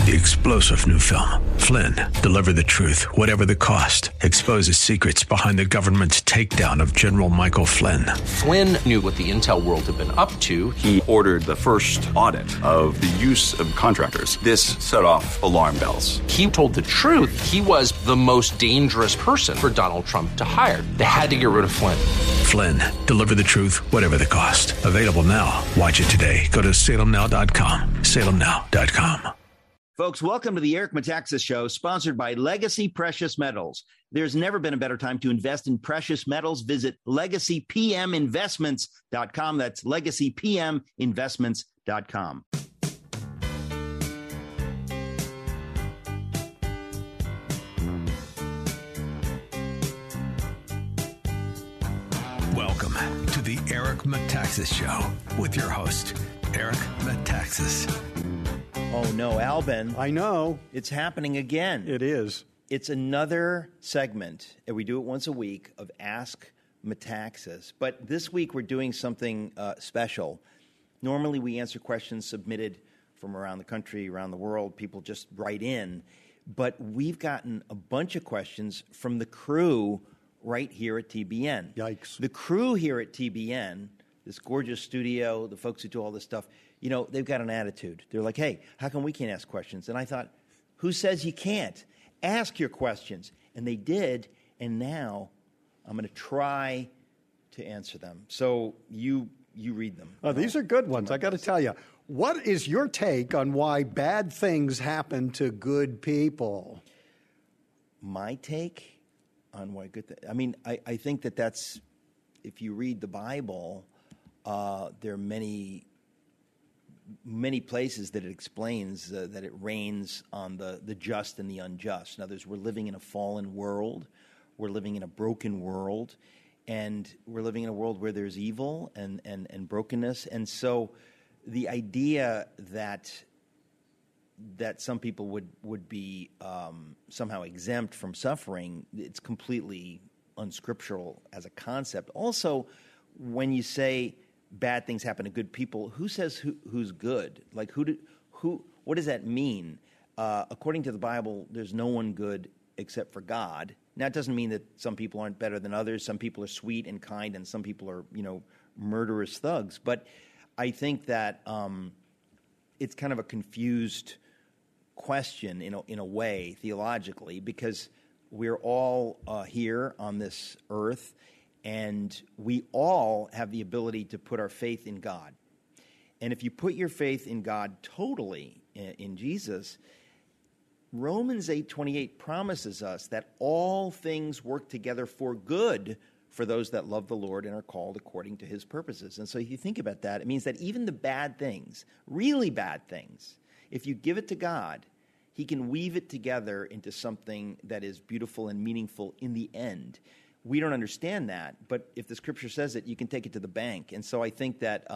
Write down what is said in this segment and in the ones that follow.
The explosive new film, Flynn, deliver the truth, whatever the cost, exposes secrets behind the government's takedown of General Michael Flynn. Flynn knew what the intel world had been up to. He ordered the first audit of the use of contractors. This set off alarm bells. He told the truth. He was the most dangerous person for Donald Trump to hire. They had to get rid of Flynn. Flynn, deliver the truth, whatever the cost. Available now. Watch it today. Go to salemnow.com. salemnow.com. Folks, welcome to the Eric Metaxas Show, sponsored by Legacy Precious Metals. There's never been a better time to invest in precious metals. Visit LegacyPMInvestments.com. That's LegacyPMInvestments.com. Welcome to the Eric Metaxas Show with your host, Eric Metaxas. Oh, no, Albin. I know. It's happening again. It is. It's another segment, and we do it once a week, of Ask Metaxas. But this week we're doing something special. Normally we answer questions submitted from around the country, around the world. People just write in. But we've gotten a bunch of questions from the crew right here at TBN. Yikes. The crew here at TBN, this gorgeous studio, the folks who do all this stuff, you know, they've got an attitude. They're like, hey, how come we can't ask questions? And I thought, who says you can't? Ask your questions. And they did, and now I'm going to try to answer them. So you read them. Oh, these are good ones, I got to tell you. What is your take on why bad things happen to good people? My take on why good things... I mean, I think that's... If you read the Bible, there are many places that it explains that it rains on the just and the unjust. In other words, we're living in a fallen world. We're living in a broken world. And we're living in a world where there's evil and brokenness. And so the idea that some people would be somehow exempt from suffering, it's completely unscriptural as a concept. Also, when you say bad things happen to good people, who says who's good? Like what does that mean? According to the Bible, there's no one good except for God. Now, it doesn't mean that some people aren't better than others. Some people are sweet and kind, and some people are, murderous thugs. But I think that it's kind of a confused question in a way, theologically, because we're all here on this earth, and we all have the ability to put our faith in God. And if you put your faith in God totally, in Jesus, Romans 8:28 promises us that all things work together for good for those that love the Lord and are called according to his purposes. And so if you think about that, it means that even the bad things, really bad things, if you give it to God, he can weave it together into something that is beautiful and meaningful in the end. We don't understand that, but if the scripture says it, you can take it to the bank. And so I think that,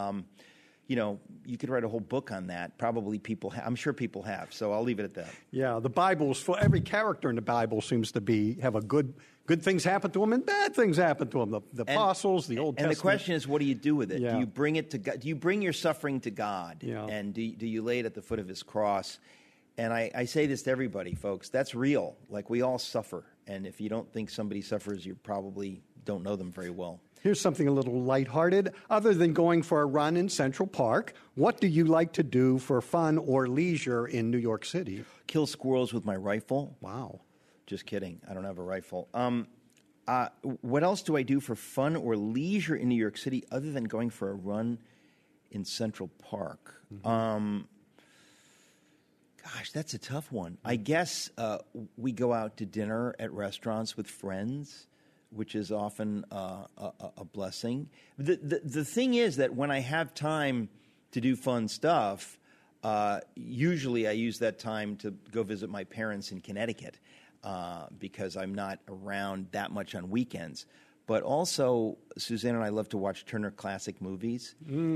you could write a whole book on that. Probably I'm sure people have, so I'll leave it at that. Yeah, the Bible's full. Every character in the Bible seems to have a good things happen to them and bad things happen to them. The apostles, the Old Testament. And the question is, what do you do with it? Yeah. Do you bring it to God? Do you bring your suffering to God? Yeah. And do you lay it at the foot of his cross? And I say this to everybody, folks. That's real. Like, we all suffer. And if you don't think somebody suffers, you probably don't know them very well. Here's something a little lighthearted. Other than going for a run in Central Park, what do you like to do for fun or leisure in New York City? Kill squirrels with my rifle. Wow. Just kidding. I don't have a rifle. What else do I do for fun or leisure in New York City other than going for a run in Central Park? Mm-hmm. Gosh, that's a tough one. I guess we go out to dinner at restaurants with friends, which is often a blessing. The thing is that when I have time to do fun stuff, usually I use that time to go visit my parents in Connecticut because I'm not around that much on weekends. But also, Suzanne and I love to watch Turner Classic Movies.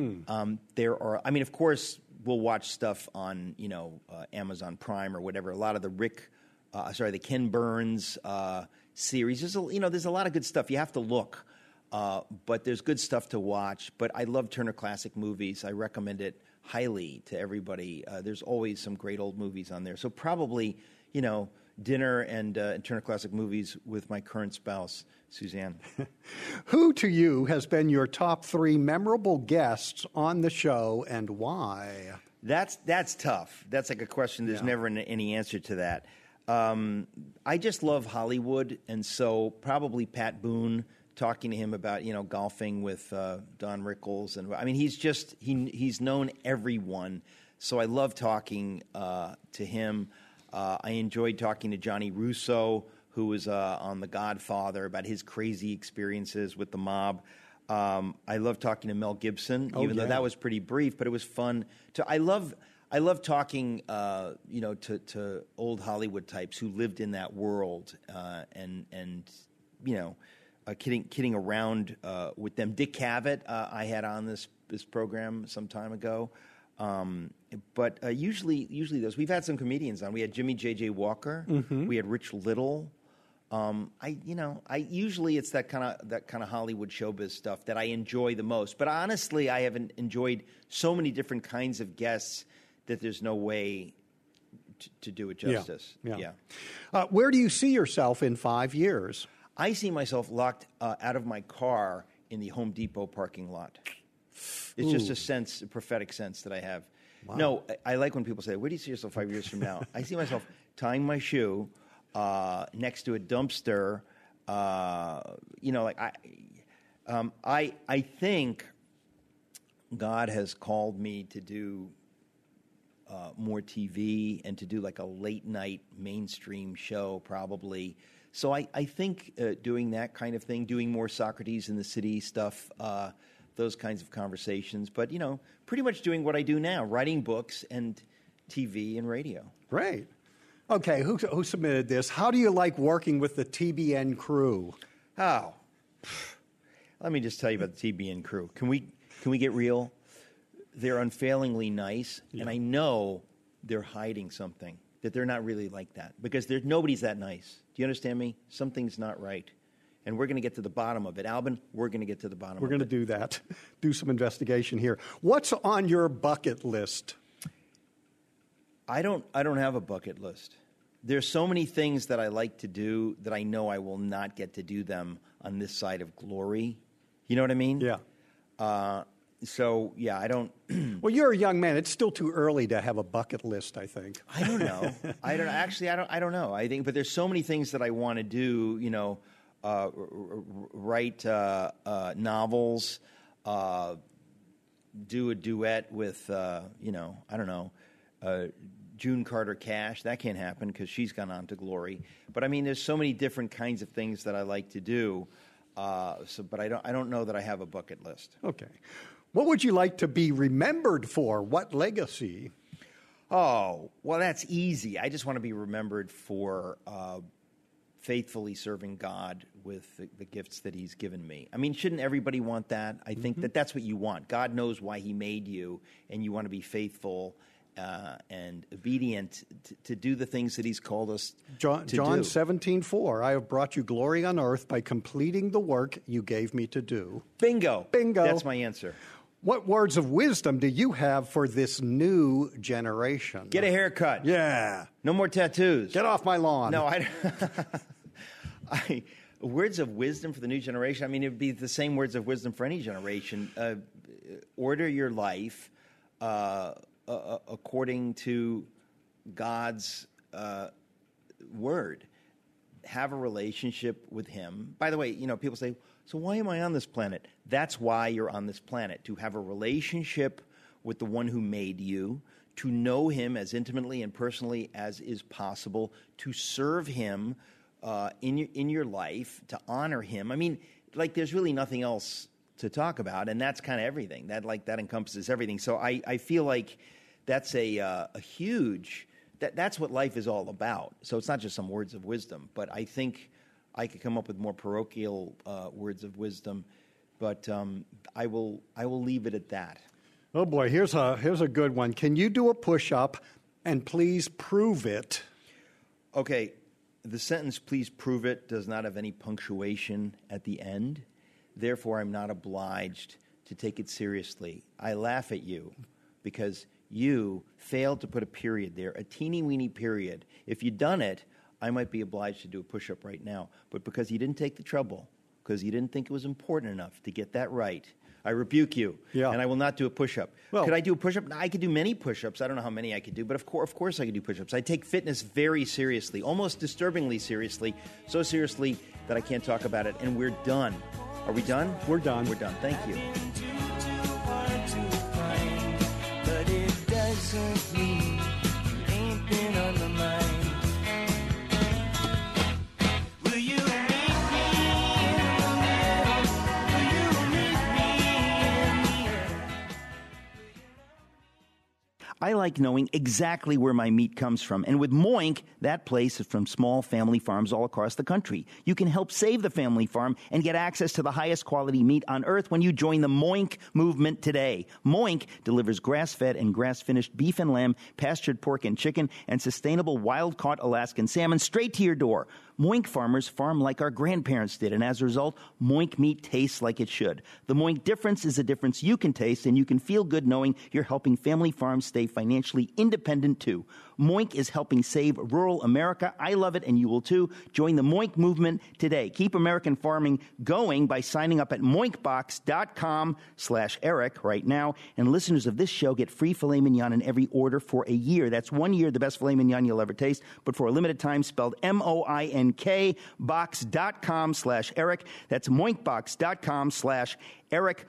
Of course, we'll watch stuff on, Amazon Prime or whatever. A lot of the Ken Burns series. There's a lot of good stuff. You have to look, but there's good stuff to watch. But I love Turner Classic Movies. I recommend it highly to everybody. There's always some great old movies on there. So probably, dinner and Turner Classic Movies with my current spouse, Suzanne. Who to you has been your top 3 memorable guests on the show and why? That's tough. That's like a question. There's never any answer to that. I just love Hollywood, and so probably Pat Boone, talking to him about golfing with Don Rickles, and I mean he's known everyone, so I love talking to him. I enjoyed talking to Johnny Russo, who was on The Godfather, about his crazy experiences with the mob. I love talking to Mel Gibson, even though that was pretty brief, but it was fun. I love talking, to old Hollywood types who lived in that world, and kidding around with them. Dick Cavett, I had on this program some time ago, but usually those. We've had some comedians on. We had Jimmy J.J. Walker. Mm-hmm. We had Rich Little. I usually it's that kind of Hollywood showbiz stuff that I enjoy the most. But honestly, I haven't enjoyed so many different kinds of guests that there's no way to do it justice. Yeah. Where do you see yourself in 5 years? I see myself locked out of my car in the Home Depot parking lot. It's just a prophetic sense that I have. Wow. No, I like when people say, "Where do you see yourself 5 years from now?" I see myself tying my shoe next to a dumpster. I think God has called me to do more TV and to do like a late night mainstream show, probably. So I think doing that kind of thing, doing more Socrates in the City stuff, those kinds of conversations. But, pretty much doing what I do now, writing books and TV and radio. Great. Okay, who submitted this? How do you like working with the TBN crew? Oh, let me just tell you about the TBN crew. Can we get real? They're unfailingly nice, and I know they're hiding something, that they're not really like that, because nobody's that nice. Do you understand me? Something's not right. And we're going to get to the bottom of it. Albin, we're going to get to the bottom of it. We're going to do that. Do some investigation here. What's on your bucket list? I don't have a bucket list. There's so many things that I like to do that I know I will not get to do them on this side of glory. You know what I mean? Yeah. I don't. Well, you're a young man. It's still too early to have a bucket list, I think. I don't know. I don't know. I think, but there's so many things that I want to do. Write novels, do a duet with, June Carter Cash. That can't happen because she's gone on to glory. But I mean, there's so many different kinds of things that I like to do. But I don't know that I have a bucket list. Okay. What would you like to be remembered for? What legacy? Oh, well, that's easy. I just want to be remembered for faithfully serving God with the gifts that He's given me. I mean, shouldn't everybody want that? I think that's what you want. God knows why He made you, and you want to be faithful and obedient to do the things that He's called us to do. John 17:4, I have brought you glory on earth by completing the work you gave me to do. Bingo. That's my answer. What words of wisdom do you have for this new generation? Get a haircut. Yeah. No more tattoos. Get off my lawn. No, words of wisdom for the new generation, I mean, it would be the same words of wisdom for any generation. Order your life according to God's word. Have a relationship with Him. By the way, people say, so why am I on this planet? That's why you're on this planet, to have a relationship with the one who made you, to know Him as intimately and personally as is possible, to serve Him in your life, to honor Him. I mean, there's really nothing else to talk about, and that's kind of everything. That encompasses everything. So I feel like that's a huge. That's what life is all about. So it's not just some words of wisdom, but I think I could come up with more parochial words of wisdom. But I will leave it at that. Oh boy, here's a good one. Can you do a push-up and please prove it? Okay, the sentence "please prove it" does not have any punctuation at the end. Therefore, I'm not obliged to take it seriously. I laugh at you, because you failed to put a period there, a teeny-weeny period. If you'd done it, I might be obliged to do a push-up right now. But because you didn't take the trouble, because you didn't think it was important enough to get that right, I rebuke you, and I will not do a push-up. Well, could I do a push-up? I could do many push-ups. I don't know how many I could do, but of course I could do push-ups. I take fitness very seriously, almost disturbingly seriously, so seriously that I can't talk about it, and we're done. Are we done? We're done. We're done. Thank you. But it doesn't mean you ain't been on my mind. Will you meet me in the middle? Will you meet me in the end? I like knowing exactly where my meat comes from. And with Moink, that place is from small family farms all across the country. You can help save the family farm and get access to the highest quality meat on earth when you join the Moink movement today. Moink delivers grass-fed and grass-finished beef and lamb, pastured pork and chicken, and sustainable wild-caught Alaskan salmon straight to your door. Moink farmers farm like our grandparents did, and as a result, Moink meat tastes like it should. The Moink difference is a difference you can taste, and you can feel good knowing you're helping family farms stay financially independent, too. Moink is helping save rural America. I love it, and you will, too. Join the Moink movement today. Keep American farming going by signing up at moinkbox.com/Eric right now, and listeners of this show get free filet mignon in every order for a year. That's 1 year, the best filet mignon you'll ever taste, but for a limited time, spelled MOINK, box.com/Eric. That's moinkbox.com/Eric,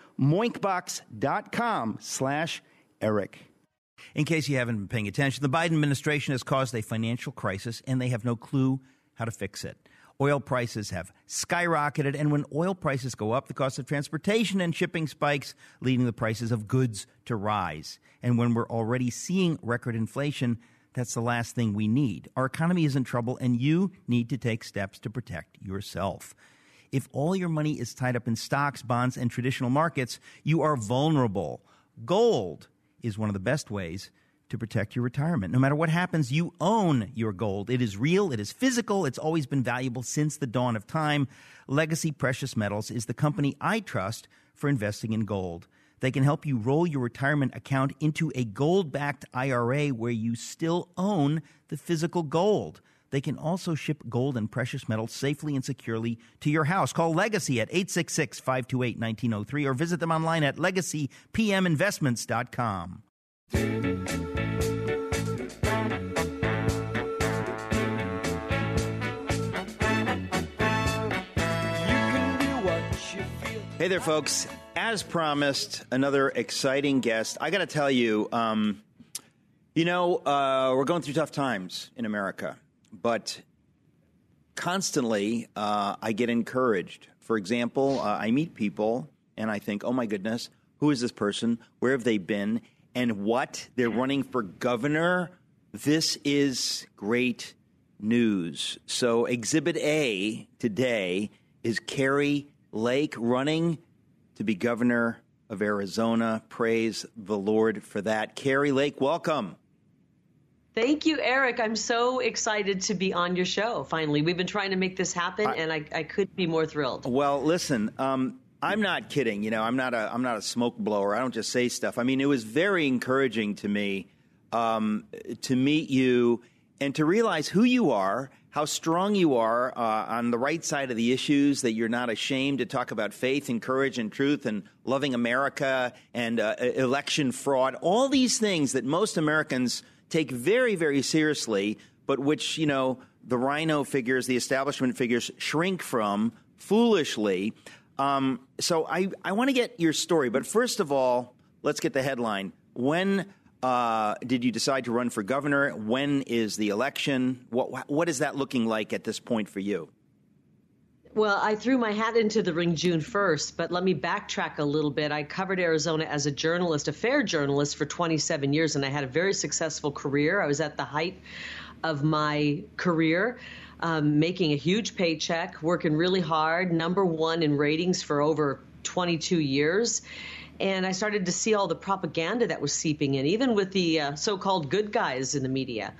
moinkbox.com/Eric. In case you haven't been paying attention, the Biden administration has caused a financial crisis, and they have no clue how to fix it. Oil prices have skyrocketed, and when oil prices go up, the cost of transportation and shipping spikes, leading the prices of goods to rise. And when we're already seeing record inflation, that's the last thing we need. Our economy is in trouble, and you need to take steps to protect yourself. If all your money is tied up in stocks, bonds, and traditional markets, you are vulnerable. Gold is one of the best ways to protect your retirement. No matter what happens, you own your gold. It is real. It is physical. It's always been valuable since the dawn of time. Legacy Precious Metals is the company I trust for investing in gold. They can help you roll your retirement account into a gold-backed IRA where you still own the physical gold. They can also ship gold and precious metals safely and securely to your house. Call Legacy at 866-528-1903 or visit them online at legacypminvestments.com. Hey there, folks. As promised, another exciting guest. I got to tell you, we're going through tough times in America. But constantly, I get encouraged. For example, I meet people, and I think, oh, my goodness, who is this person? Where have they been? And what? They're running for governor? This is great news. So Exhibit A today is Kari Lake running to be governor of Arizona. Praise the Lord for that. Kari Lake, welcome. Thank you, Eric. I'm so excited to be on your show. Finally, we've been trying to make this happen, and I couldn't be more thrilled. Well, listen, I'm not kidding. I'm not a smoke blower. I don't just say stuff. I mean, it was very encouraging to me to meet you and to realize who you are, how strong you are on the right side of the issues, that you're not ashamed to talk about faith and courage and truth and loving America and election fraud, all these things that most Americans take very, very seriously, but which, the rhino figures, the establishment figures shrink from foolishly. So I want to get your story. But first of all, let's get the headline. When did you decide to run for governor? When is the election? What is that looking like at this point for you? Well, I threw my hat into the ring June 1st, but let me backtrack a little bit. I covered Arizona as a journalist, a fair journalist, for 27 years, and I had a very successful career. I was at the height of my career, making a huge paycheck, working really hard, #1 in ratings for over 22 years. And I started to see all the propaganda that was seeping in, even with the so-called good guys in the media.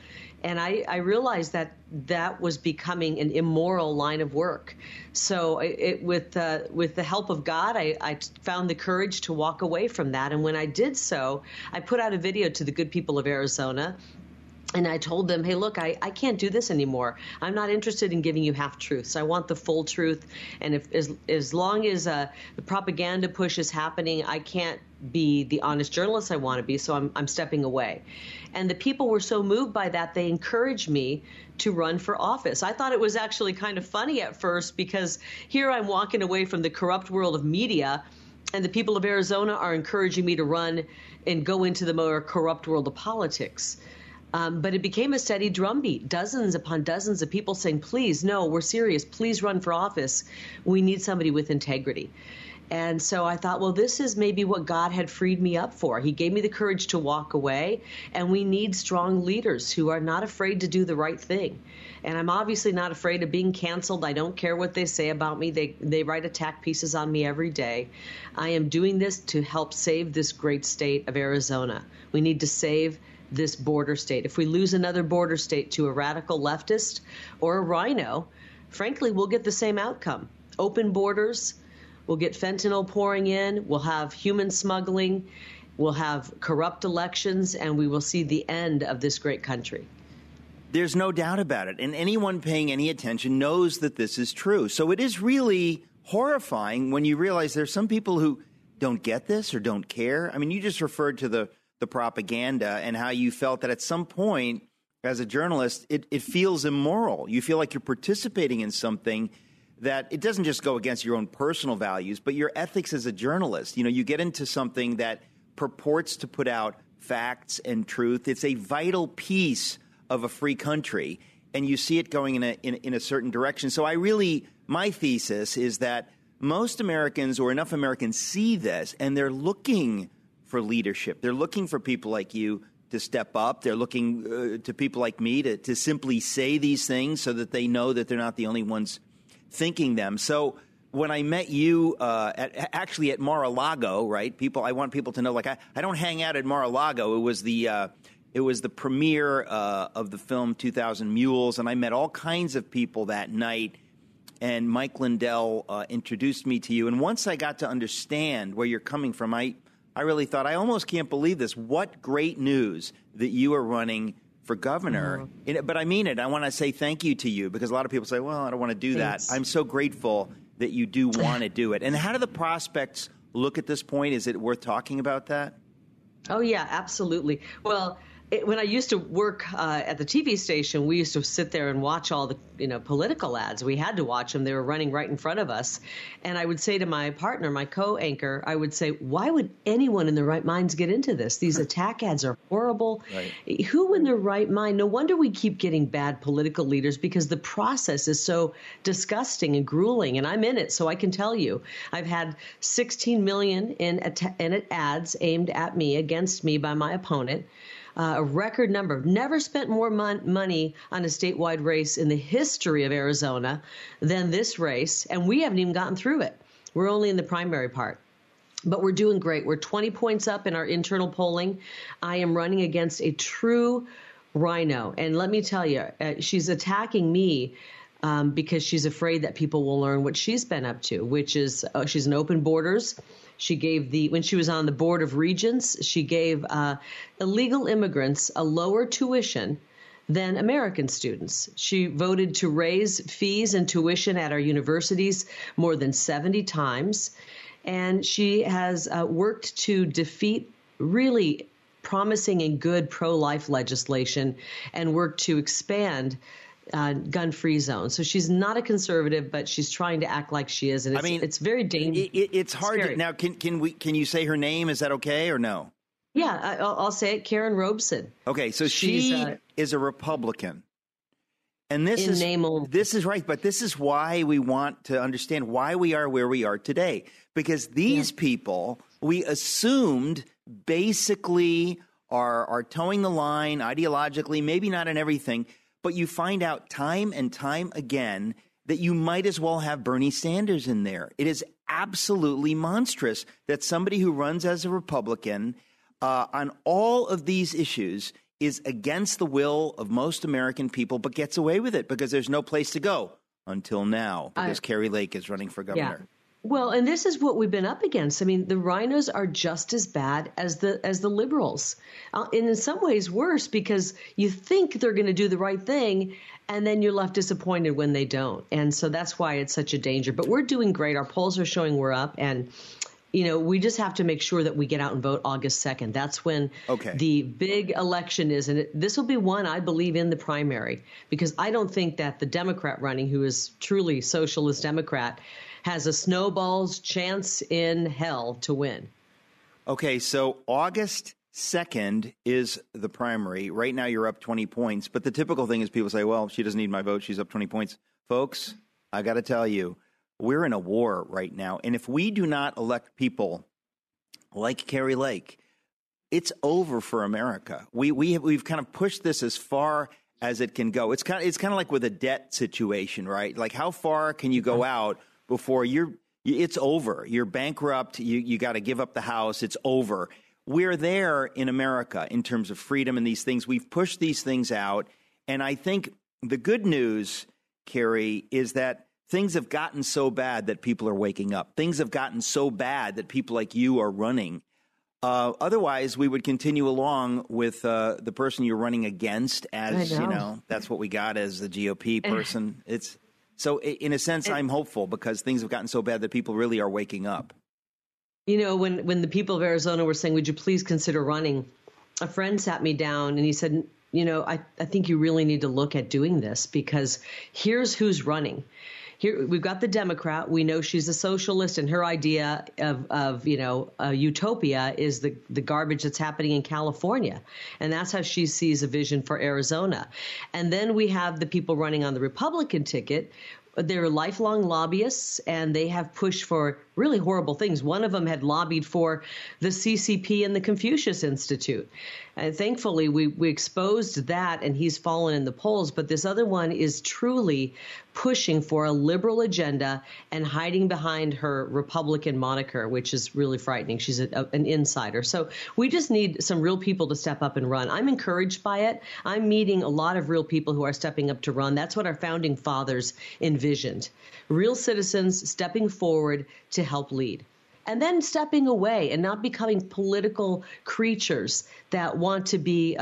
And I realized that that was becoming an immoral line of work. So with the help of God, I found the courage to walk away from that. And when I did so, I put out a video to the good people of Arizona. And I told them, hey, look, I can't do this anymore. I'm not interested in giving you half truths. I want the full truth. And as long as the propaganda push is happening, I can't be the honest journalist I want to be. So I'm stepping away. And the people were so moved by that, they encouraged me to run for office. I thought it was actually kind of funny at first, because here I'm walking away from the corrupt world of media, and the people of Arizona are encouraging me to run and go into the more corrupt world of politics. But it became a steady drumbeat, dozens upon dozens of people saying, please, no, we're serious. Please run for office. We need somebody with integrity. And so I thought, well, this is maybe what God had freed me up for. He gave me the courage to walk away. And we need strong leaders who are not afraid to do the right thing. And I'm obviously not afraid of being canceled. I don't care what they say about me. They write attack pieces on me every day. I am doing this to help save this great state of Arizona. We need to save this border state. If we lose another border state to a radical leftist or a rhino, frankly, we'll get the same outcome. Open borders, we'll get fentanyl pouring in, we'll have human smuggling, we'll have corrupt elections, and we will see the end of this great country. There's no doubt about it. And anyone paying any attention knows that this is true. So it is really horrifying when you realize there's some people who don't get this or don't care. I mean, you just referred to the propaganda and how you felt that at some point as a journalist, it feels immoral. You feel like you're participating in something that it doesn't just go against your own personal values, but your ethics as a journalist. You know, you get into something that purports to put out facts and truth. It's a vital piece of a free country, and you see it going in a certain direction. So my thesis is that most Americans, or enough Americans, see this, and they're looking for leadership. They're looking for people like you to step up. They're looking to people like me to simply say these things so that they know that they're not the only ones thinking them. So when I met you at Mar-a-Lago, right? I want people to know, like, I don't hang out at Mar-a-Lago. It was the premiere of the film 2,000 Mules, and I met all kinds of people that night. And Mike Lindell introduced me to you. And once I got to understand where you're coming from, I really thought, I almost can't believe this. What great news that you are running for governor. But I mean it. I want to say thank you to you, because a lot of people say, well, I don't want to do that. I'm so grateful that you do want to do it. And how do the prospects look at this point? Is it worth talking about that? Oh, yeah, absolutely. Well, when I used to work at the TV station, we used to sit there and watch all the political ads. We had to watch them. They were running right in front of us. And I would say to my partner, my co-anchor, I would say, why would anyone in their right minds get into this? These attack ads are horrible. Right. Who in their right mind? No wonder we keep getting bad political leaders, because the process is so disgusting and grueling. And I'm in it, so I can tell you. I've had 16 million in ads aimed at me, against me, by my opponent. A record number. Never spent more money on a statewide race in the history of Arizona than this race, and we haven't even gotten through it. We're only in the primary part. But we're doing great. We're 20 points up in our internal polling. I am running against a true rhino. And let me tell you, she's attacking me because she's afraid that people will learn what she's been up to, which is she's an open borders. She gave when she was on the Board of Regents, she gave illegal immigrants a lower tuition than American students. She voted to raise fees and tuition at our universities more than 70 times. And she has worked to defeat really promising and good pro-life legislation and worked to expand gun-free zones. So she's not a conservative, but she's trying to act like she is, and it's very dangerous. It's hard to, now. Can you say her name? Is that okay or no? Yeah, I'll say it. Karen Robeson. Okay, so she is a Republican, and this is right. But this is why we want to understand why we are where we are today, because these people we assumed basically are towing the line ideologically, maybe not in everything. But you find out time and time again that you might as well have Bernie Sanders in there. It is absolutely monstrous that somebody who runs as a Republican on all of these issues is against the will of most American people, but gets away with it because there's no place to go until now, because Kari Lake is running for governor. Yeah. Well, and this is what we've been up against. I mean, the rhinos are just as bad as the liberals, and in some ways worse, because you think they're going to do the right thing, and then you're left disappointed when they don't. And so that's why it's such a danger. But we're doing great. Our polls are showing we're up, and we just have to make sure that we get out and vote August 2nd. That's when the big election is. And this will be one, I believe, in the primary, because I don't think that the Democrat running, who is truly socialist Democrat, has a snowball's chance in hell to win. Okay, so August 2nd is the primary. Right now you're up 20 points. But the typical thing is people say, well, she doesn't need my vote. She's up 20 points. Folks, I got to tell you, we're in a war right now. And if we do not elect people like Kari Lake, it's over for America. We've kind of pushed this as far as it can go. It's kind of like with a debt situation, right? Like, how far can you go out before it's over? You're bankrupt. You got to give up the house. It's over. We're there in America in terms of freedom and these things. We've pushed these things out. And I think the good news, Kari, is that things have gotten so bad that people are waking up. Things have gotten so bad that people like you are running. Otherwise, we would continue along with the person you're running against as, that's what we got as the GOP person. So in a sense, I'm hopeful because things have gotten so bad that people really are waking up. When the people of Arizona were saying, would you please consider running, a friend sat me down and he said, I think you really need to look at doing this because here's who's running. Here we've got the Democrat. We know she's a socialist, and her idea of utopia is the garbage that's happening in California, and that's how she sees a vision for Arizona. And then we have the people running on the Republican ticket. They're lifelong lobbyists, and they have pushed for really horrible things. One of them had lobbied for the CCP and the Confucius Institute. And thankfully, we exposed that, and he's fallen in the polls. But this other one is truly pushing for a liberal agenda and hiding behind her Republican moniker, which is really frightening. She's an insider. So we just need some real people to step up and run. I'm encouraged by it. I'm meeting a lot of real people who are stepping up to run. That's what our founding fathers envisioned. Real citizens stepping forward to help lead. And then stepping away and not becoming political creatures that want to be,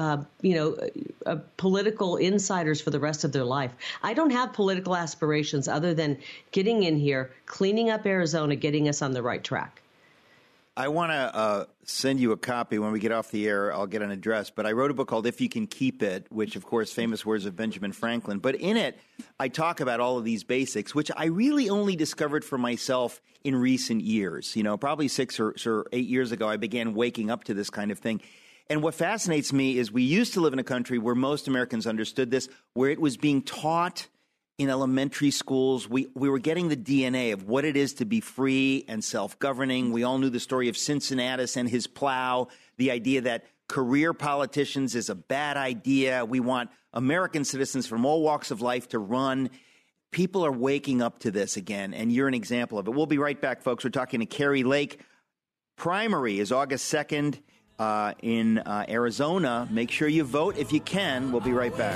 political insiders for the rest of their life. I don't have political aspirations other than getting in here, cleaning up Arizona, getting us on the right track. I want to send you a copy when we get off the air. I'll get an address. But I wrote a book called If You Can Keep It, which, of course, famous words of Benjamin Franklin. But in it, I talk about all of these basics, which I really only discovered for myself in recent years. Probably 6 or 8 years ago, I began waking up to this kind of thing. And what fascinates me is we used to live in a country where most Americans understood this, where it was being taught in elementary schools. We were getting the DNA of what it is to be free and self-governing. We all knew the story of Cincinnatus and his plow, the idea that career politicians is a bad idea. We want American citizens from all walks of life to run. People are waking up to this again, and you're an example of it. We'll be right back, folks. We're talking to Kari Lake. Primary is August 2nd in Arizona. Make sure you vote if you can. We'll be right back.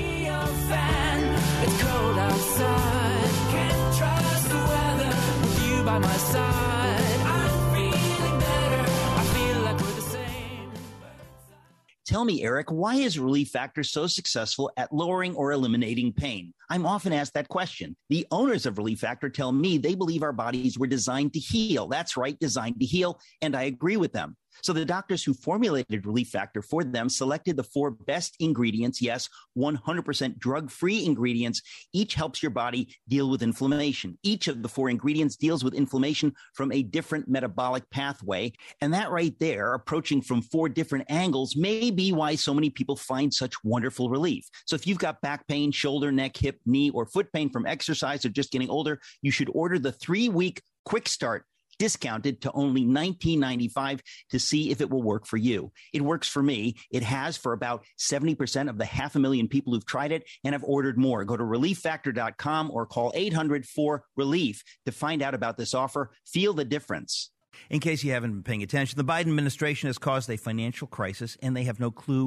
It's cold outside. Can't trust the weather with you by my side. I'm feeling better. I feel like we're the same. Tell me, Eric, why is Relief Factor so successful at lowering or eliminating pain? I'm often asked that question. The owners of Relief Factor tell me they believe our bodies were designed to heal. That's right, designed to heal, and I agree with them. So the doctors who formulated Relief Factor for them selected the 4 best ingredients, yes, 100% drug-free ingredients. Each helps your body deal with inflammation. Each of the 4 ingredients deals with inflammation from a different metabolic pathway. And that right there, approaching from 4 different angles, may be why so many people find such wonderful relief. So if you've got back pain, shoulder, neck, hip, knee, or foot pain from exercise or just getting older, you should order the 3-week quick start, discounted to only $19.95 to see if it will work for you. It works for me. It has for about 70% of the 500,000 people who've tried it and have ordered more. Go to ReliefFactor.com or call 800-4-RELIEF to find out about this offer. Feel the difference. In case you haven't been paying attention, the Biden administration has caused a financial crisis, and they have no clue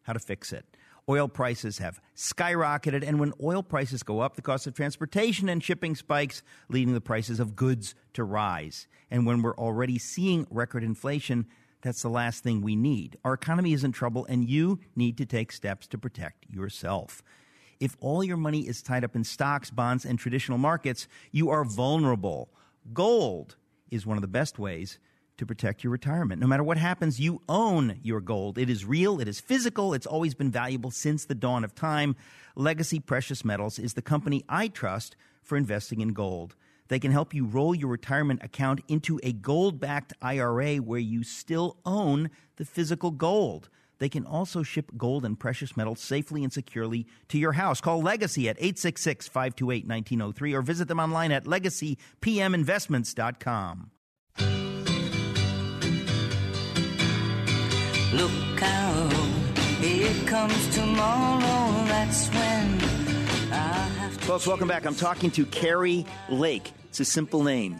how to fix it. Oil prices have skyrocketed, and when oil prices go up, the cost of transportation and shipping spikes, leading the prices of goods to rise. And when we're already seeing record inflation, that's the last thing we need. Our economy is in trouble, and you need to take steps to protect yourself. If all your money is tied up in stocks, bonds, and traditional markets, you are vulnerable. Gold is one of the best ways to protect your retirement. No matter what happens, you own your gold. It is real. It is physical. It's always been valuable since the dawn of time. Legacy Precious Metals is the company I trust for investing in gold. They can help you roll your retirement account into a gold-backed IRA where you still own the physical gold. They can also ship gold and precious metals safely and securely to your house. Call Legacy at 866-528-1903 or visit them online at legacypminvestments.com. Look out, here comes tomorrow, that's when I'll have to... Folks, welcome back. I'm talking to Kari Lake. It's a simple name,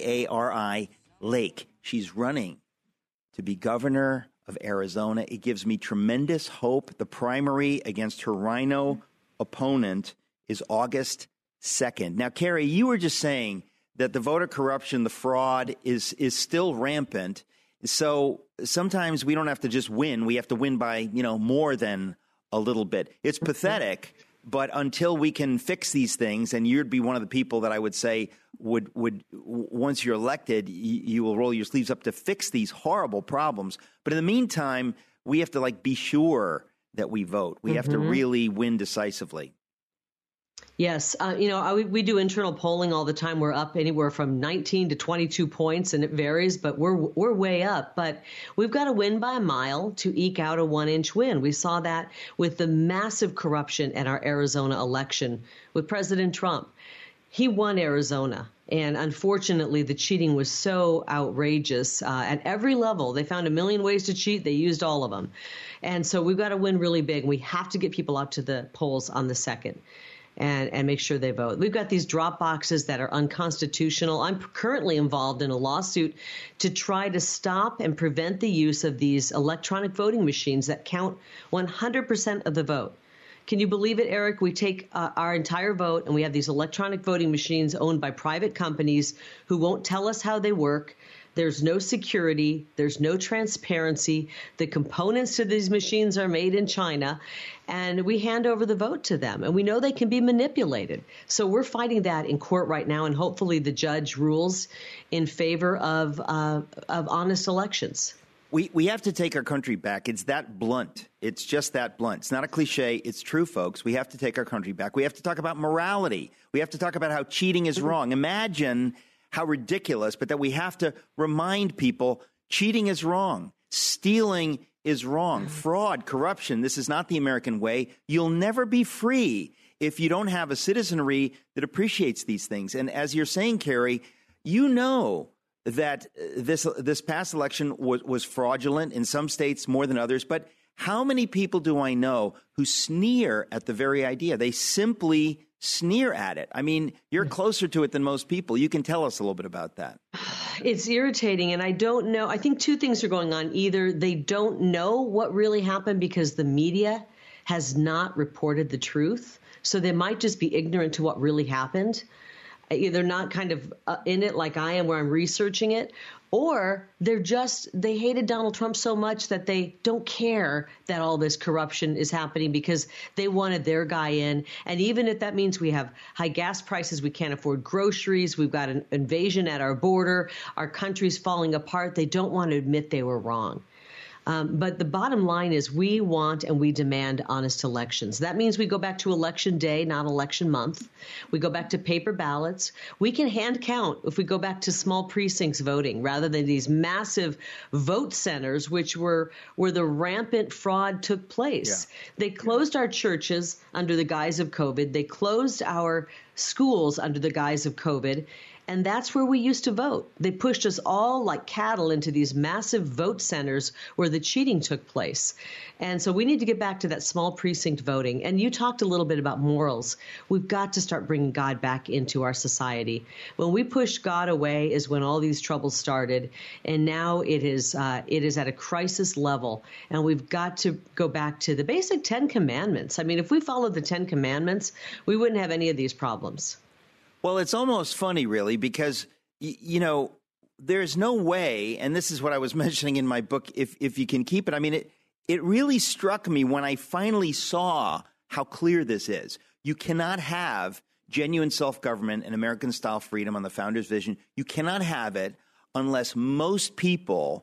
Kari Lake. She's running to be governor of Arizona. It gives me tremendous hope. The primary against her rhino opponent is August 2nd. Now, Kari, you were just saying that the voter corruption, the fraud is still rampant. So sometimes we don't have to just win. We have to win by, more than a little bit. It's pathetic, but until we can fix these things, and you'd be one of the people that I would say would once you're elected, you will roll your sleeves up to fix these horrible problems. But in the meantime, we have to be sure that we vote. We have to really win decisively. Yes. We do internal polling all the time. We're up anywhere from 19 to 22 points, and it varies, but we're way up. But we've got to win by a mile to eke out a 1-inch win. We saw that with the massive corruption at our Arizona election with President Trump. He won Arizona. And unfortunately, the cheating was so outrageous at every level. They found a million ways to cheat. They used all of them. And so we've got to win really big. We have to get people out to the polls on the 2nd. And make sure they vote. We've got these drop boxes that are unconstitutional. I'm currently involved in a lawsuit to try to stop and prevent the use of these electronic voting machines that count 100% of the vote. Can you believe it, Eric? We take our entire vote, and we have these electronic voting machines owned by private companies who won't tell us how they work. There's no security. There's no transparency. The components to these machines are made in China, and we hand over the vote to them. And we know they can be manipulated. So we're fighting that in court right now, and hopefully the judge rules in favor of honest elections. We have to take our country back. It's that blunt. It's just that blunt. It's not a cliche. It's true, folks. We have to take our country back. We have to talk about morality. We have to talk about how cheating is wrong. Imagine how ridiculous, but that we have to remind people cheating is wrong. Stealing is wrong. Fraud, corruption, this is not the American way. You'll never be free if you don't have a citizenry that appreciates these things. And as you're saying, Kari, you know that this past election was fraudulent in some states more than others. But how many people do I know who sneer at the very idea? They simply sneer at it. I mean, you're closer to it than most people. You can tell us a little bit about that. It's irritating, and I don't know. I think two things are going on. Either they don't know what really happened because the media has not reported the truth, so they might just be ignorant to what really happened. Either not kind of in it like I am where I'm researching it, or they hated Donald Trump so much that they don't care that all this corruption is happening because they wanted their guy in. And even if that means we have high gas prices, we can't afford groceries, we've got an invasion at our border, our country's falling apart, they don't want to admit they were wrong. But the bottom line is we want and we demand honest elections. That means we go back to election day, not election month. We go back to paper ballots. We can hand count if we go back to small precincts voting rather than these massive vote centers, which were where the rampant fraud took place. Yeah. They closed our churches under the guise of COVID. They closed our schools under the guise of COVID. And that's where we used to vote. They pushed us all like cattle into these massive vote centers where the cheating took place. And so we need to get back to that small precinct voting. And you talked a little bit about morals. We've got to start bringing God back into our society. When we pushed God away is when all these troubles started. And now it is at a crisis level. And we've got to go back to the basic 10 Commandments. I mean, if we followed the 10 Commandments, we wouldn't have any of these problems. Well, it's almost funny, really, because, there's no way, and this is what I was mentioning in my book, if you can keep it. I mean, it really struck me when I finally saw how clear this is. You cannot have genuine self-government and American-style freedom on the Founders' vision. You cannot have it unless most people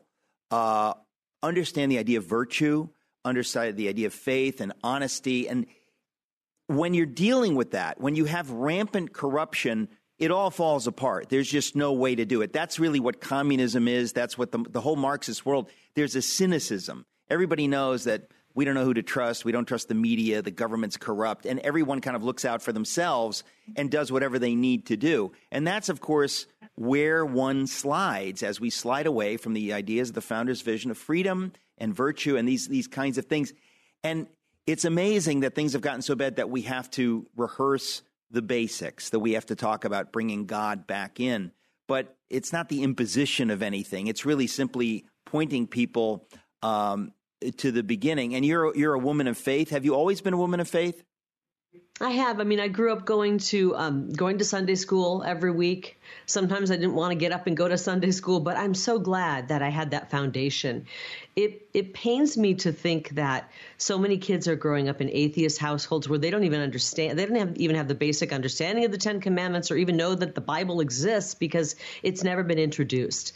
understand the idea of virtue, understand the idea of faith and honesty. And when you're dealing with that, when you have rampant corruption, it all falls apart. There's just no way to do it. That's really what communism is. That's what the whole Marxist world, there's a cynicism. Everybody knows that we don't know who to trust. We don't trust the media. The government's corrupt. And everyone kind of looks out for themselves and does whatever they need to do. And that's, of course, where one slides as we slide away from the ideas of the Founders' vision of freedom and virtue and these kinds of things. And it's amazing that things have gotten so bad that we have to rehearse the basics, that we have to talk about bringing God back in. But it's not the imposition of anything. It's really simply pointing people to the beginning. And you're a woman of faith. Have you always been a woman of faith? I have. I mean, I grew up going to Sunday school every week. Sometimes I didn't want to get up and go to Sunday school, but I'm so glad that I had that foundation. It pains me to think that so many kids are growing up in atheist households where they don't even understand. They don't even have the basic understanding of the 10 Commandments or even know that the Bible exists because it's never been introduced.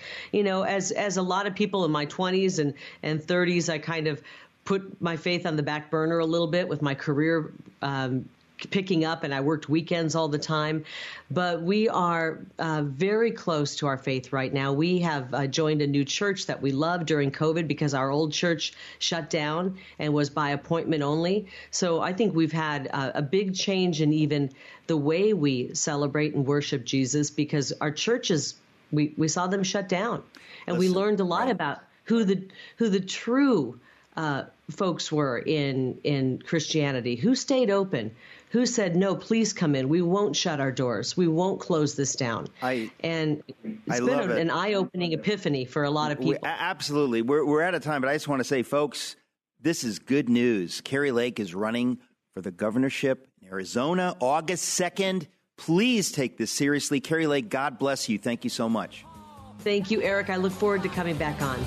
As a lot of people in my 20s and 30s, I kind of put my faith on the back burner a little bit with my career picking up, and I worked weekends all the time. But we are very close to our faith right now. We have joined a new church that we love during COVID because our old church shut down and was by appointment only. So I think we've had a big change in even the way we celebrate and worship Jesus because our churches, we saw them shut down. And we learned a lot about who the true folks were in Christianity, who stayed open, who said, no, please come in. We won't shut our doors. We won't close this down. It's been an eye-opening epiphany for a lot of people. Absolutely. We're out of time, but I just want to say, folks, this is good news. Kari Lake is running for the governorship in Arizona, August 2nd. Please take this seriously. Kari Lake, God bless you. Thank you so much. Thank you, Eric. I look forward to coming back on.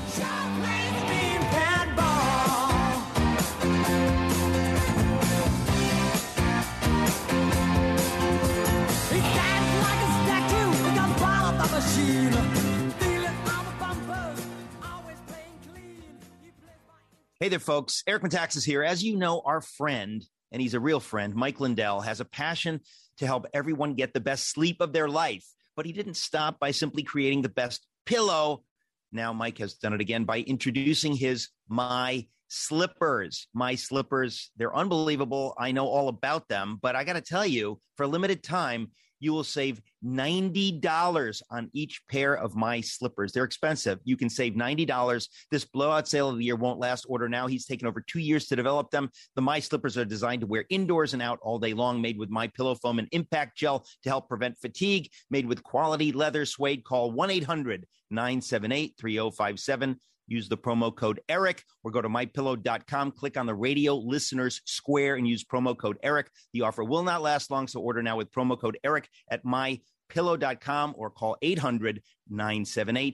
Hey there, folks. Eric Metaxas here. As you know, our friend, and he's a real friend, Mike Lindell, has a passion to help everyone get the best sleep of their life. But he didn't stop by simply creating the best pillow. Now Mike has done it again by introducing his My Slippers. My Slippers, they're unbelievable. I know all about them, but I got to tell you, for a limited time, you will save $90 on each pair of My Slippers. They're expensive. You can save $90. This blowout sale of the year won't last. Order now. He's taken over 2 years to develop them. The My Slippers are designed to wear indoors and out all day long, made with My Pillow foam and impact gel to help prevent fatigue, made with quality leather suede. Call 1-800-978-3057. Use the promo code ERIC or go to mypillow.com. Click on the radio listeners square and use promo code ERIC. The offer will not last long, so order now with promo code ERIC at mypillow.com or call 800-978-3057.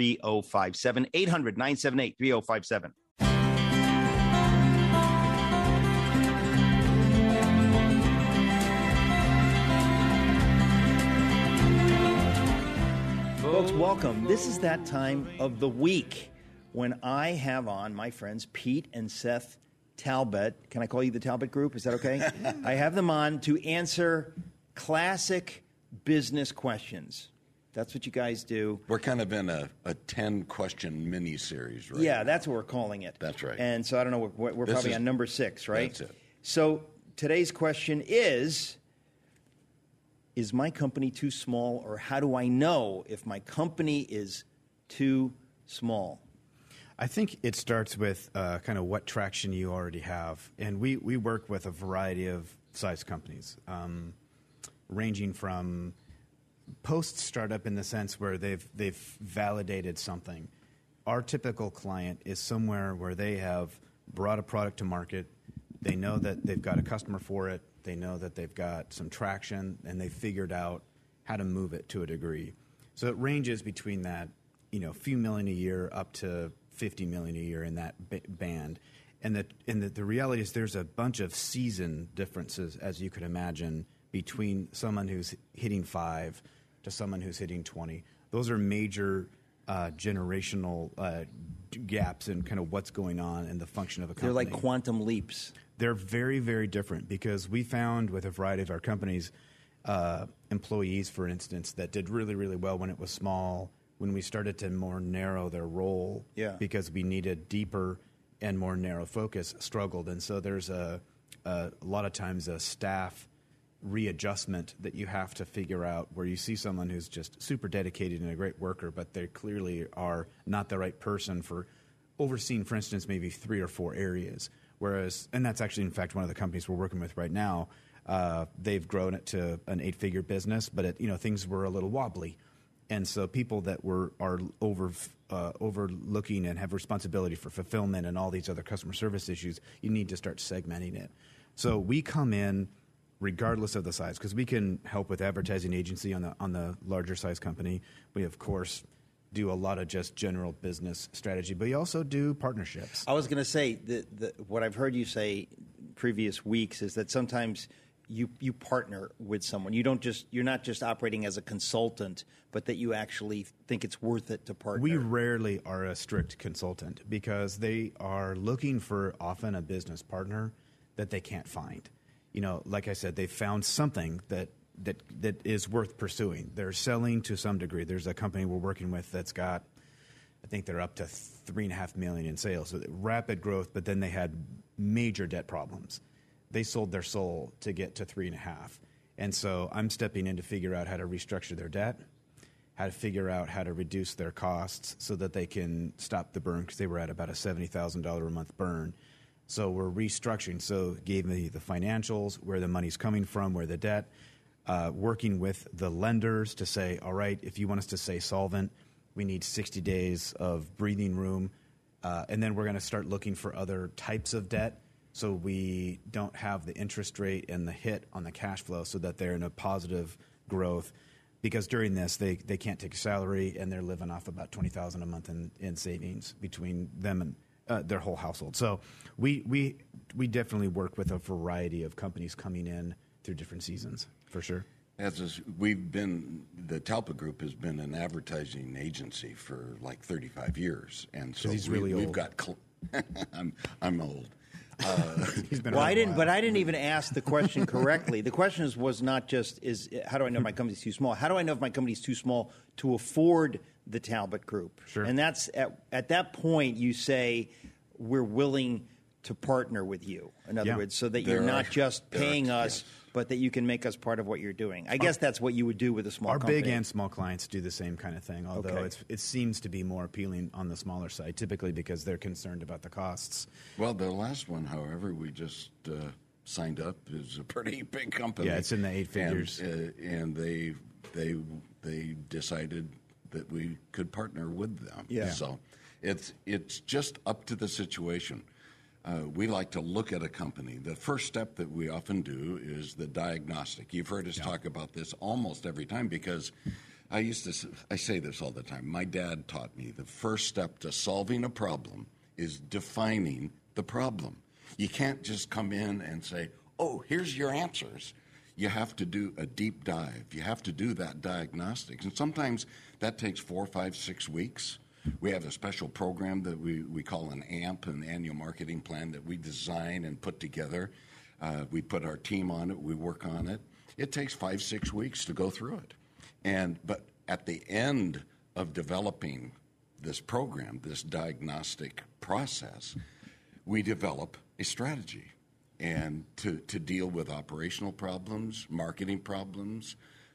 800-978-3057. Folks, welcome. This is that time of the week when I have on my friends Pete and Seth Talbot. Can I call you the Talbot Group? Is that okay? I have them on to answer classic business questions. That's what you guys do. We're kind of in a 10-question mini-series, right? Yeah, that's what we're calling it. That's right. And so I don't know, we're probably on number 6, right? That's it. So today's question is, is my company too small, or how do I know if my company is too small? I think it starts with kind of what traction you already have. And we work with a variety of size companies, ranging from post-startup in the sense where they've validated something. Our typical client is somewhere where they have brought a product to market. They know that they've got a customer for it. They know that they've got some traction, and they've figured out how to move it to a degree. So it ranges between that, few million a year up to 50 million a year in that band. And the reality is there's a bunch of season differences, as you could imagine, between someone who's hitting 5 to someone who's hitting 20. Those are major generational gaps in kind of what's going on in the function of a company. They're like quantum leaps. They're very, very different because we found with a variety of our companies, employees, for instance, that did really, really well when it was small, when we started to more narrow their role because we needed deeper and more narrow focus, struggled. And so there's a lot of times a staff readjustment that you have to figure out where you see someone who's just super dedicated and a great worker, but they clearly are not the right person for overseeing, for instance, maybe 3 or 4 areas. Whereas, and that's actually, in fact, one of the companies we're working with right now. They've grown it to an 8-figure business, but things were a little wobbly. And so people that are overlooking and have responsibility for fulfillment and all these other customer service issues, you need to start segmenting it. So we come in regardless of the size, because we can help with advertising agency on the larger size company. We, of course, do a lot of just general business strategy, but we also do partnerships. I was going to say, what I've heard you say previous weeks is that sometimes you partner with someone. You're not just operating as a consultant, but that you actually think it's worth it to partner. We rarely are a strict consultant because they are looking for often a business partner that they can't find. Like I said, they found something that is worth pursuing. They're selling to some degree. There's a company we're working with that's got, I think they're up to $3.5 million in sales. So rapid growth, but then they had major debt problems. They sold their soul to get to 3.5. And so I'm stepping in to figure out how to restructure their debt, how to figure out how to reduce their costs so that they can stop the burn, because they were at about a $70,000 a month burn. So we're restructuring. So gave me the financials, where the money's coming from, where the debt, working with the lenders to say, all right, if you want us to stay solvent, we need 60 days of breathing room. And then we're going to start looking for other types of debt so we don't have the interest rate and the hit on the cash flow, so that they're in a positive growth. Because during this, they can't take a salary, and they're living off about $20,000 a month in savings between them and their whole household. So we definitely work with a variety of companies coming in through different seasons, for sure. The Talpa Group has been an advertising agency for like 35 years, and so we've got. I'm old. He's been I didn't even ask the question correctly. The question was not just how do I know my company's too small? How do I know if my company's too small to afford the Talbot Group? Sure. And that's at that point you say we're willing to partner with you. In other words, so that you're not just paying us, but that you can make us part of what you're doing. I guess that's what you would do with a small company. Our big and small clients do the same kind of thing, although it seems to be more appealing on the smaller side, typically because they're concerned about the costs. Well, the last one, however, we just signed up is a pretty big company. Yeah, it's in the 8 figures. And they decided that we could partner with them. Yeah. So it's just up to the situation. We like to look at a company. The first step that we often do is the diagnostic. You've heard us talk about this almost every time, because I say this all the time. My dad taught me the first step to solving a problem is defining the problem. You can't just come in and say, oh, here's your answers. You have to do a deep dive. You have to do that diagnostics. And sometimes that takes 4, 5, 6 weeks. We have a special program that we call an AMP, an annual marketing plan, that we design and put together. We put our team on it. We work on it. It takes 5, 6 weeks to go through it. But at the end of developing this program, this diagnostic process, we develop a strategy and to deal with operational problems, marketing problems,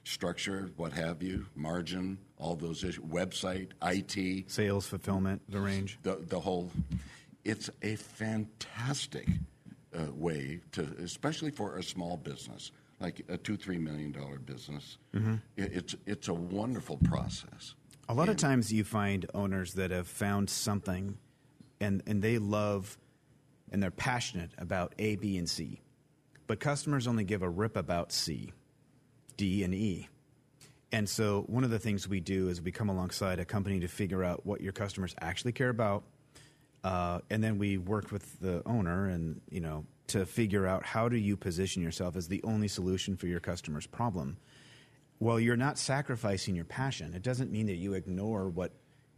structure, what have you, margin, all those issues, website, IT. Sales, fulfillment, the range. The whole. It's a fantastic way to, especially for a small business, like a $2-3 million business. Mm-hmm. It's a wonderful process. A lot of times you find owners that have found something and they love and they're passionate about A, B, and C. But customers only give a rip about C, D, and E. And so one of the things we do is we come alongside a company to figure out what your customers actually care about. And then we work with the owner and, to figure out how do you position yourself as the only solution for your customer's problem. Well, you're not sacrificing your passion. It doesn't mean that you ignore what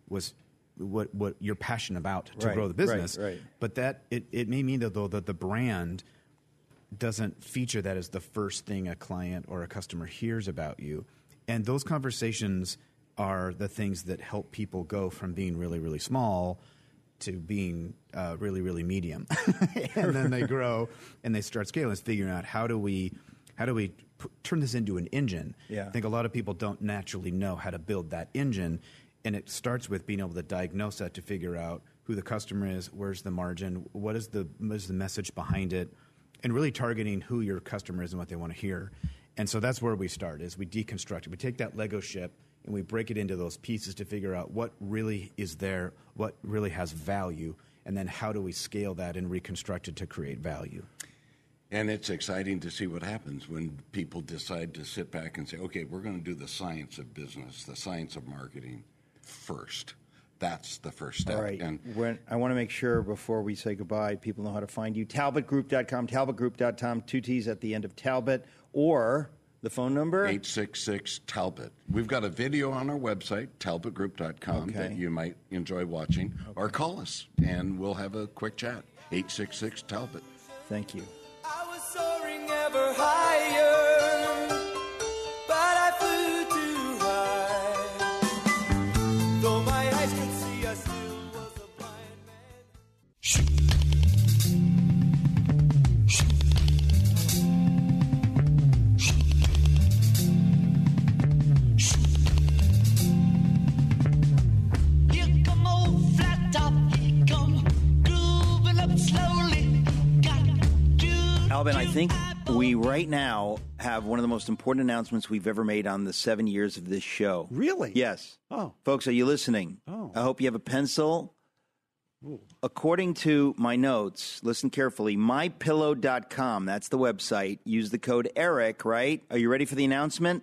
you're passionate about to grow the business. Right. But that it may mean that, though, that the brand doesn't feature that as the first thing a client or a customer hears about you. And those conversations are the things that help people go from being really, really small to being really, really medium. And then they grow and they start scaling. It's figuring out how do we turn this into an engine. Yeah. I think a lot of people don't naturally know how to build that engine. And it starts with being able to diagnose that, to figure out who the customer is, where's the margin, what is the message behind it, and really targeting who your customer is and what they want to hear. And so that's where we start, is we deconstruct it. We take that Lego ship and we break it into those pieces to figure out what really is there, what really has value, and then how do we scale that and reconstruct it to create value. And it's exciting to see what happens when people decide to sit back and say, okay, we're going to do the science of business, the science of marketing first. That's the first step. All right. I want to make sure before we say goodbye, people know how to find you. TalbotGroup.com, TalbotGroup.com, 2 T's at the end of Talbot, or the phone number? 866-TALBOT. We've got a video on our website, TalbotGroup.com, that you might enjoy watching, or call us, and we'll have a quick chat. 866-TALBOT. Thank you. I was soaring ever higher, but I flew too high. Though my eyes could see, I still was a blind man. Here come old flat top, he come grooving up slowly. Alvin, I think we right now have one of the most important announcements we've ever made on the 7 years of this show. Really? Yes. Oh. Folks, are you listening? Oh. I hope you have a pencil. Ooh. According to my notes, listen carefully, mypillow.com, that's the website. Use the code ERIC, right? Are you ready for the announcement?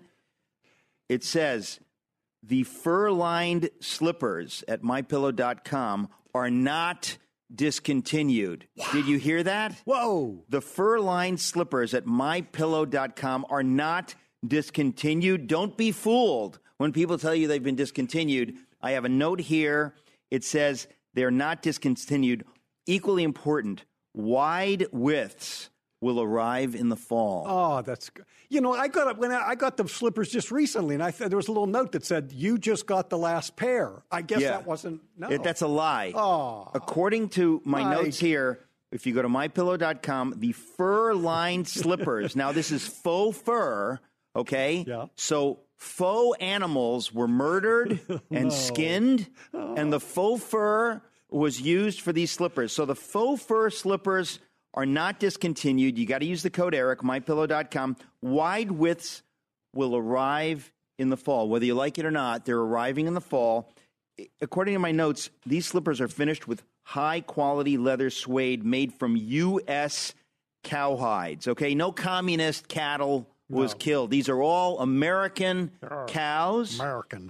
It says, the fur-lined slippers at mypillow.com are not discontinued. Wow. Did you hear that? Whoa. The fur-lined slippers at mypillow.com are not discontinued. Don't be fooled when people tell you they've been discontinued. I have a note here. It says they're not discontinued. Equally important, wide widths will arrive in the fall. Oh, that's good. I got the slippers just recently, and there was a little note that said, you just got the last pair. I guess that wasn't, no. That's a lie. Oh. According to my notes here, if you go to mypillow.com, the fur-lined slippers, now this is faux fur, okay? Yeah. So faux animals were murdered and skinned, and the faux fur was used for these slippers. So the faux fur slippers are not discontinued. You got to use the code ERIC, mypillow.com. Wide widths will arrive in the fall. Whether you like it or not, they're arriving in the fall. According to my notes, these slippers are finished with high-quality leather suede made from U.S. cowhides. Okay, no communist cattle was killed. These are all American cows. American.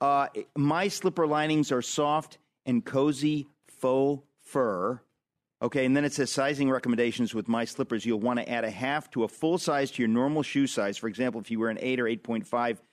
My slipper linings are soft and cozy faux fur. Okay, and then it says sizing recommendations with my slippers. You'll want to add a half to a full size to your normal shoe size. For example, if you wear an 8 or 8.5,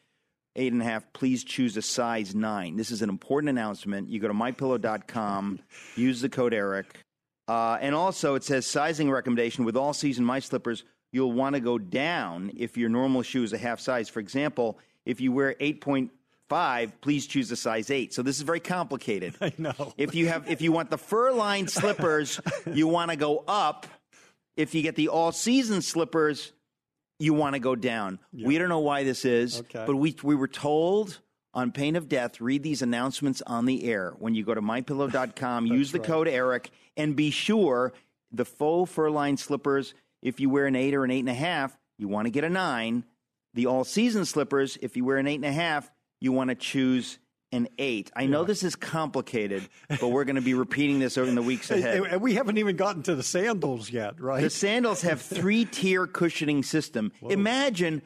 8.5, please choose a size 9. This is an important announcement. You go to mypillow.com, use the code ERIC. And also it says sizing recommendation with all season my slippers. You'll want to go down if your normal shoe is a half size. For example, if you wear 8.5, please choose a size 8. So this is very complicated. I know. If you want the fur-lined slippers, you want to go up. If you get the all-season slippers, you want to go down. Yeah. We don't know why this is, but we were told on pain of death, read these announcements on the air. When you go to MyPillow.com, use the code ERIC, and be sure the faux fur-lined slippers, if you wear an 8 or an 8.5, you want to get a 9. The all-season slippers, if you wear an 8.5, you want to choose an 8. I know this is complicated, but we're going to be repeating this over in the weeks ahead. And we haven't even gotten to the sandals yet, right? The sandals have 3-tier cushioning system. Whoa. Imagine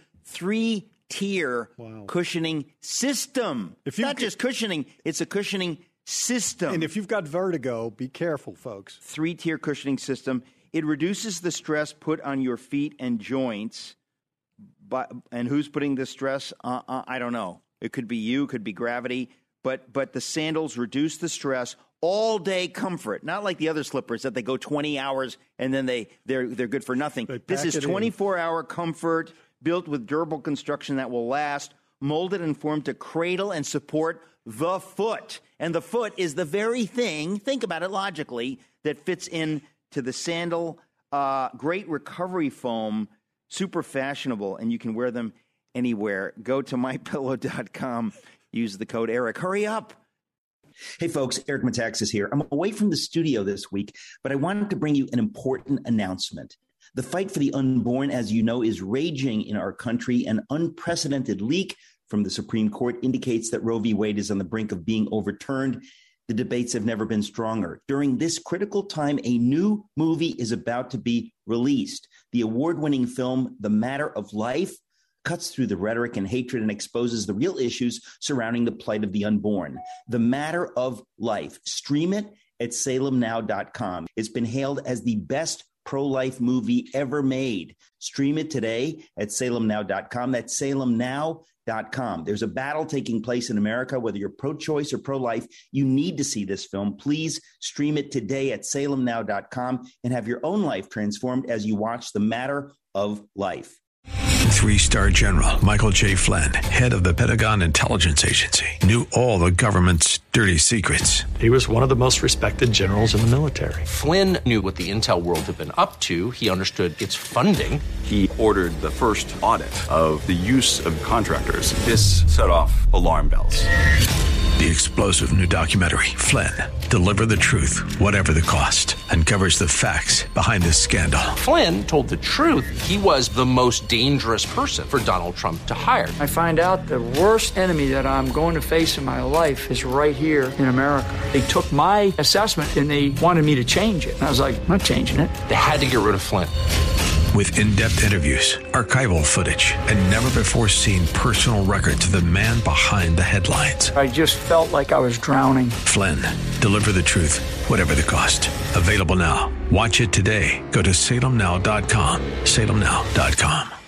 3-tier cushioning system. It's not just cushioning, it's a cushioning system. And if you've got vertigo, be careful, folks. 3-tier cushioning system. It reduces the stress put on your feet and joints. And who's putting the stress? I don't know. It could be you, could be gravity, but the sandals reduce the stress. All day comfort, not like the other slippers that they go 20 hours and then they're good for nothing. This is 24-hour comfort built with durable construction that will last, molded and formed to cradle and support the foot. And the foot is the very thing, think about it logically, that fits into the sandal. Great recovery foam, super fashionable, and you can wear them anywhere. Go to MyPillow.com. Use the code ERIC. Hurry up. Hey, folks. Eric Metaxas here. I'm away from the studio this week, but I wanted to bring you an important announcement. The fight for the unborn, as you know, is raging in our country. An unprecedented leak from the Supreme Court indicates that Roe v. Wade is on the brink of being overturned. The debates have never been stronger. During this critical time, a new movie is about to be released. The award-winning film, The Matter of Life, cuts through the rhetoric and hatred and exposes the real issues surrounding the plight of the unborn. The Matter of Life. Stream it at salemnow.com. It's been hailed as the best pro-life movie ever made. Stream it today at salemnow.com. That's salemnow.com. There's a battle taking place in America, whether you're pro-choice or pro-life. You need to see this film. Please stream it today at salemnow.com and have your own life transformed as you watch The Matter of Life. 3-star General Michael J. Flynn, head of the Pentagon Intelligence Agency, knew all the government's dirty secrets. He was one of the most respected generals in the military. Flynn knew what the intel world had been up to. He understood its funding. He ordered the first audit of the use of contractors. This set off alarm bells. The explosive new documentary, Flynn, Deliver the Truth, Whatever the Cost, uncovers the facts behind this scandal. Flynn told the truth. He was the most dangerous person for Donald Trump to hire. I find out the worst enemy that I'm going to face in my life is right here in America. They took my assessment and they wanted me to change it. And I was like, I'm not changing it. They had to get rid of Flynn. With in-depth interviews, archival footage, and never-before-seen personal records of the man behind the headlines. I just felt like I was drowning. Flynn, Deliver the Truth, Whatever the Cost. Available now. Watch it today. Go to salemnow.com. salemnow.com.